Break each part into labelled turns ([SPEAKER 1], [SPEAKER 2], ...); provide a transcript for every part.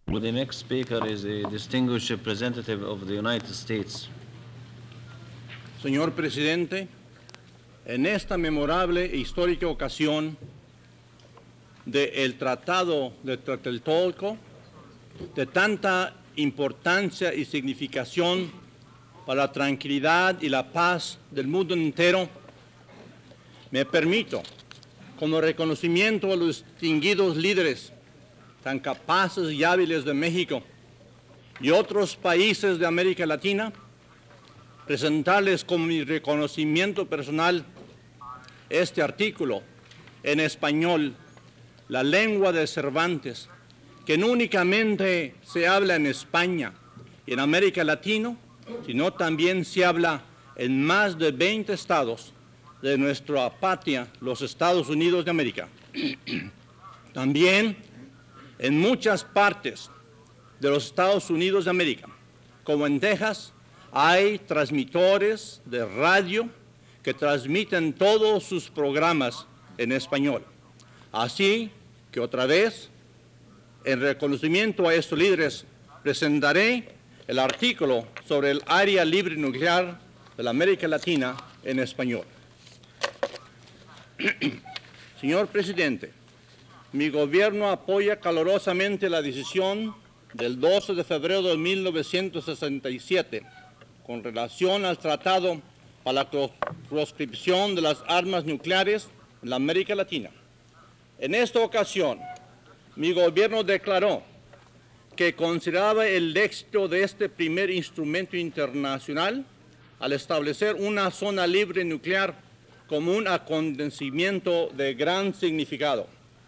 [SPEAKER 1] The next speaker is a distinguished representative of the United States.
[SPEAKER 2] Señor Presidente, en esta memorable e histórica ocasión del Tratado de Tlatelolco, de tanta importancia y significación para la tranquilidad y la paz del mundo entero, me permito, como reconocimiento a los distinguidos líderes tan capaces y hábiles de México y otros países de América Latina, presentarles con mi reconocimiento personal este artículo en español, la lengua de Cervantes, que no únicamente se habla en España y en América Latina, sino también se habla en más de 20 estados de nuestra patria, los Estados Unidos de América. También en muchas partes de los Estados Unidos de América, como en Texas, hay transmisores de radio que transmiten todos sus programas en español. Así que otra vez, en reconocimiento a estos líderes, presentaré el artículo sobre el área libre nuclear de la América Latina en español. Señor Presidente, mi gobierno apoya calurosamente la decisión del 12 de febrero de 1967 con relación al Tratado para la proscripción de las armas nucleares en la América Latina. En esta ocasión, mi gobierno declaró que consideraba el éxito de este primer instrumento internacional al establecer una zona libre nuclear como un acontecimiento de gran significado.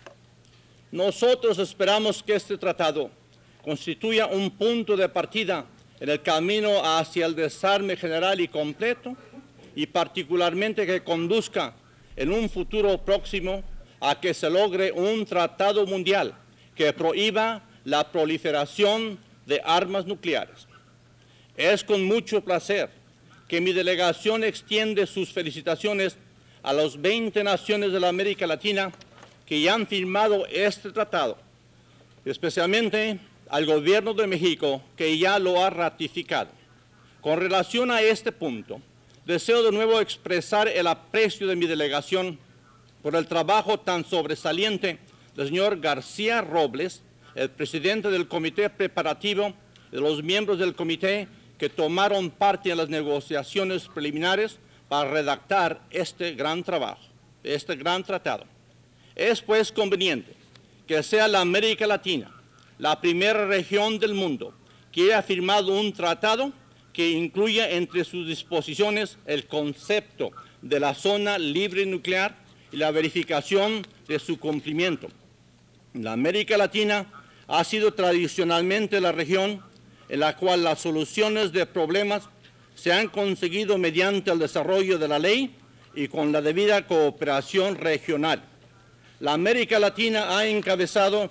[SPEAKER 2] Nosotros esperamos que este tratado constituya un punto de partida en el camino hacia el desarme general y completo, y particularmente que conduzca en un futuro próximo a que se logre un tratado mundial que prohíba la proliferación de armas nucleares. Es con mucho placer que mi delegación extiende sus felicitaciones a las 20 naciones de la América Latina que ya han firmado este tratado, especialmente al gobierno de México, que ya lo ha ratificado. Con relación a este punto, deseo de nuevo expresar el aprecio de mi delegación por el trabajo tan sobresaliente del señor García Robles, el presidente del comité preparativo, de los miembros del comité que tomaron parte en las negociaciones preliminares para redactar este gran trabajo, este gran tratado. Es pues conveniente que sea la América Latina la primera región del mundo que haya firmado un tratado que incluya entre sus disposiciones el concepto de la zona libre nuclear y la verificación de su cumplimiento. La América Latina ha sido tradicionalmente la región en la cual las soluciones de problemas se han conseguido mediante el desarrollo de la ley y con la debida cooperación regional. La América Latina ha encabezado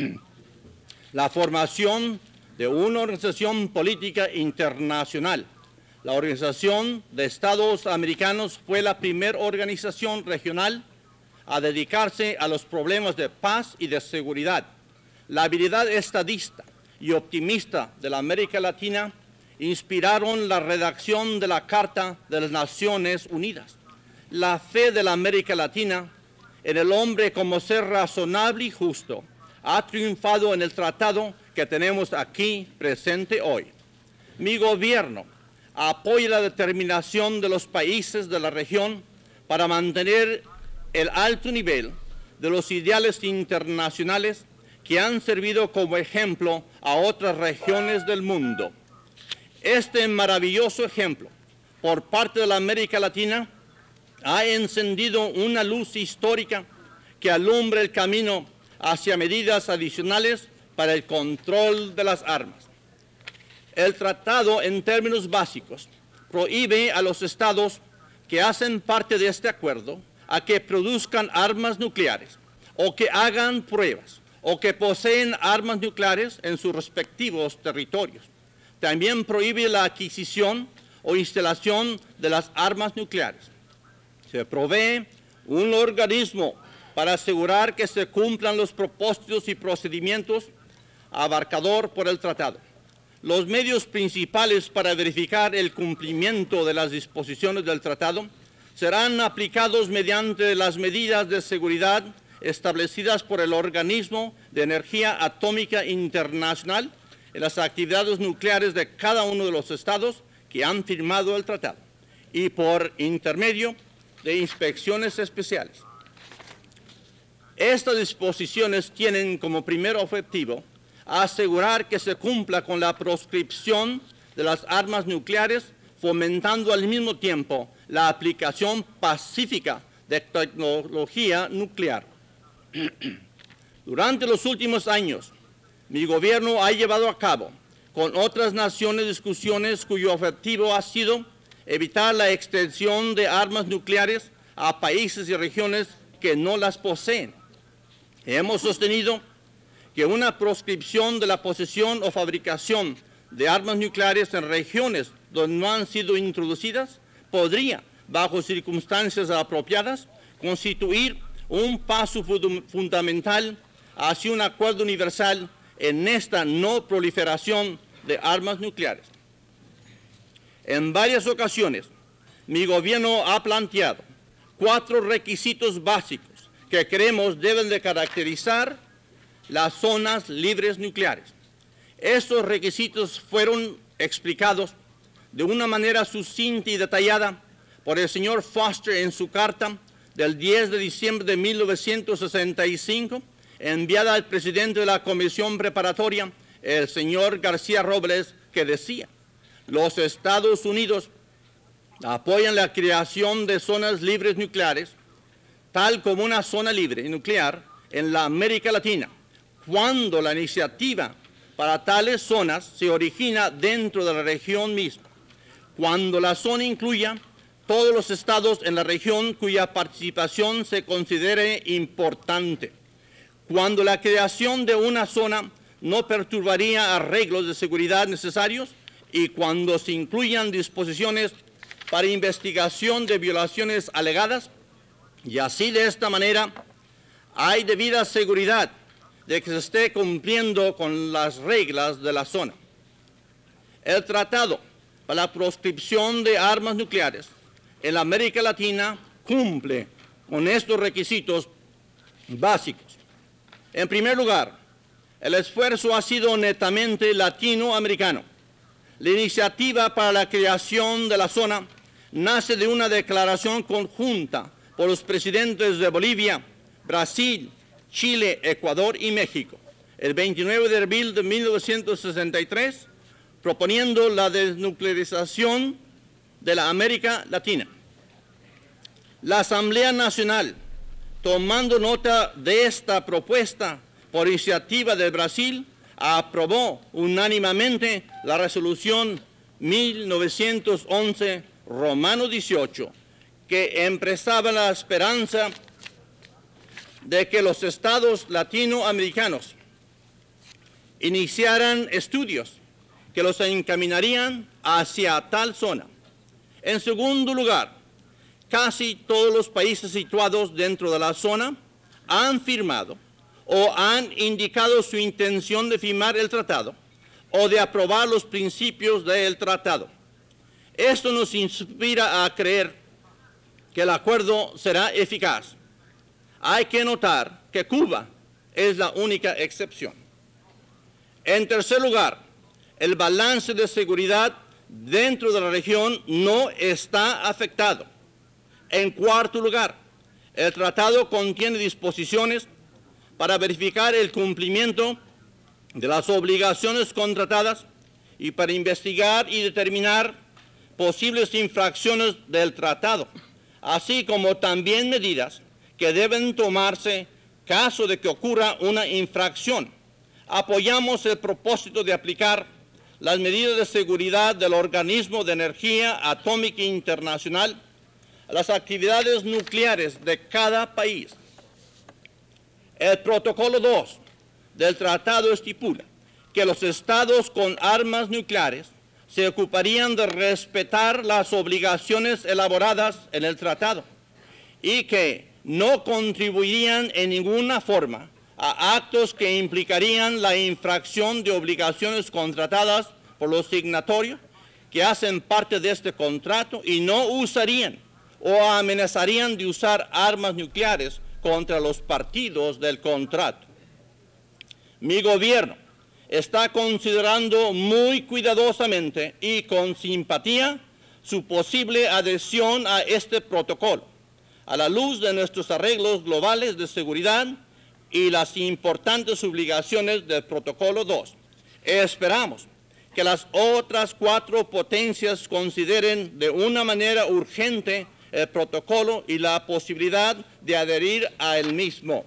[SPEAKER 2] la formación de una organización política internacional. La Organización de Estados Americanos fue la primera organización regional a dedicarse a los problemas de paz y de seguridad. La habilidad estadista y optimista de la América Latina inspiraron la redacción de la Carta de las Naciones Unidas. La fe de la América Latina en el hombre como ser razonable y justo ha triunfado en el tratado que tenemos aquí presente hoy. Mi gobierno apoya la determinación de los países de la región para mantener el alto nivel de los ideales internacionales que han servido como ejemplo a otras regiones del mundo. Este maravilloso ejemplo por parte de la América Latina ha encendido una luz histórica que alumbra el camino hacia medidas adicionales para el control de las armas. El tratado, en términos básicos, prohíbe a los estados que hacen parte de este acuerdo a que produzcan armas nucleares o que hagan pruebas o que poseen armas nucleares en sus respectivos territorios. También prohíbe la adquisición o instalación de las armas nucleares. Se provee un organismo para asegurar que se cumplan los propósitos y procedimientos abarcador por el tratado. Los medios principales para verificar el cumplimiento de las disposiciones del tratado serán aplicados mediante las medidas de seguridad establecidas por el Organismo de Energía Atómica Internacional en las actividades nucleares de cada uno de los estados que han firmado el tratado y por intermedio de inspecciones especiales. Estas disposiciones tienen como primer objetivo asegurar que se cumpla con la proscripción de las armas nucleares, fomentando al mismo tiempo la aplicación pacífica de tecnología nuclear. Durante los últimos años, mi gobierno ha llevado a cabo con otras naciones discusiones cuyo objetivo ha sido evitar la extensión de armas nucleares a países y regiones que no las poseen. Hemos sostenido que una proscripción de la posesión o fabricación de armas nucleares en regiones donde no han sido introducidas podría, bajo circunstancias apropiadas, constituir un paso fundamental hacia un acuerdo universal en esta no proliferación de armas nucleares. En varias ocasiones, mi gobierno ha planteado 4 requisitos básicos que creemos deben de caracterizar las zonas libres nucleares. Estos requisitos fueron explicados de una manera sucinta y detallada por el señor Foster en su carta del 10 de diciembre de 1965, enviada al presidente de la Comisión Preparatoria, el señor García Robles, que decía: los Estados Unidos apoyan la creación de zonas libres nucleares, tal como una zona libre nuclear en la América Latina, cuando la iniciativa para tales zonas se origina dentro de la región misma, cuando la zona incluya todos los estados en la región cuya participación se considere importante, cuando la creación de una zona no perturbaría arreglos de seguridad necesarios y cuando se incluyan disposiciones para investigación de violaciones alegadas, y así de esta manera hay debida seguridad de que se esté cumpliendo con las reglas de la zona. El Tratado para la Proscripción de Armas Nucleares en la América Latina cumple con estos requisitos básicos. En primer lugar, el esfuerzo ha sido netamente latinoamericano. La iniciativa para la creación de la zona nace de una declaración conjunta por los presidentes de Bolivia, Brasil, Chile, Ecuador y México, el 29 de abril de 1963, proponiendo la desnuclearización de la América Latina. La Asamblea Nacional, tomando nota de esta propuesta por iniciativa de Brasil, aprobó unánimemente la resolución 1911 Romano 18, que expresaba la esperanza de que los estados latinoamericanos iniciaran estudios que los encaminarían hacia tal zona. En segundo lugar, casi todos los países situados dentro de la zona han firmado o han indicado su intención de firmar el tratado o de aprobar los principios del tratado. Esto nos inspira a creer que el acuerdo será eficaz. Hay que notar que Cuba es la única excepción. En tercer lugar, el balance de seguridad dentro de la región no está afectado. En cuarto lugar, el tratado contiene disposiciones para verificar el cumplimiento de las obligaciones contratadas y para investigar y determinar posibles infracciones del tratado, así como también medidas que deben tomarse caso de que ocurra una infracción. Apoyamos el propósito de aplicar las medidas de seguridad del Organismo de Energía Atómica Internacional a las actividades nucleares de cada país. El protocolo 2 del tratado estipula que los estados con armas nucleares se ocuparían de respetar las obligaciones elaboradas en el tratado y que no contribuirían en ninguna forma a actos que implicarían la infracción de obligaciones contratadas por los signatarios que hacen parte de este contrato y no usarían o amenazarían de usar armas nucleares contra los partidos del contrato. Mi gobierno está considerando muy cuidadosamente y con simpatía su posible adhesión a este protocolo, a la luz de nuestros arreglos globales de seguridad y las importantes obligaciones del Protocolo 2. Esperamos que las otras 4 potencias consideren de una manera urgente el protocolo y la posibilidad de adherir a él mismo.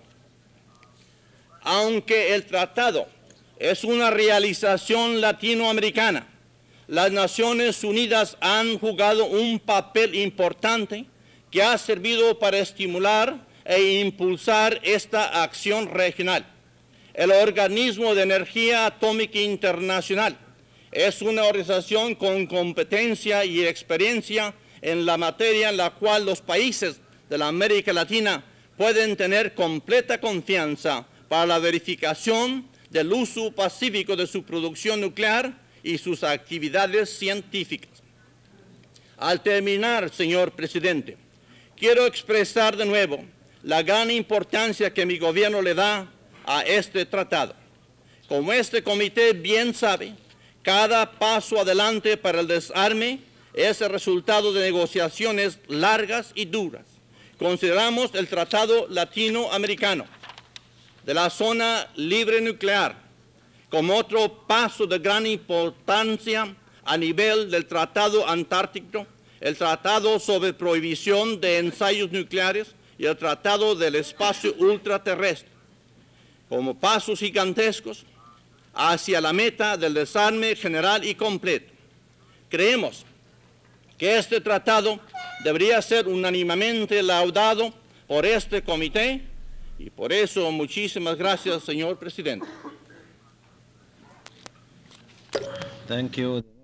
[SPEAKER 2] Aunque el tratado es una realización latinoamericana, las Naciones Unidas han jugado un papel importante que ha servido para estimular e impulsar esta acción regional. El Organismo de Energía Atómica Internacional es una organización con competencia y experiencia en la materia en la cual los países de la América Latina pueden tener completa confianza para la verificación del uso pacífico de su producción nuclear y sus actividades científicas. Al terminar, señor presidente, quiero expresar de nuevo la gran importancia que mi gobierno le da a este tratado. Como este comité bien sabe, cada paso adelante para el desarme es el resultado de negociaciones largas y duras. Consideramos el Tratado Latinoamericano de la Zona Libre Nuclear como otro paso de gran importancia a nivel del Tratado Antártico, el Tratado sobre Prohibición de Ensayos Nucleares y el Tratado del Espacio Ultraterrestre, como pasos gigantescos hacia la meta del desarme general y completo. Creemos que este tratado debería ser unánimemente laudado por este comité y por eso muchísimas gracias, señor presidente.
[SPEAKER 1] Thank you.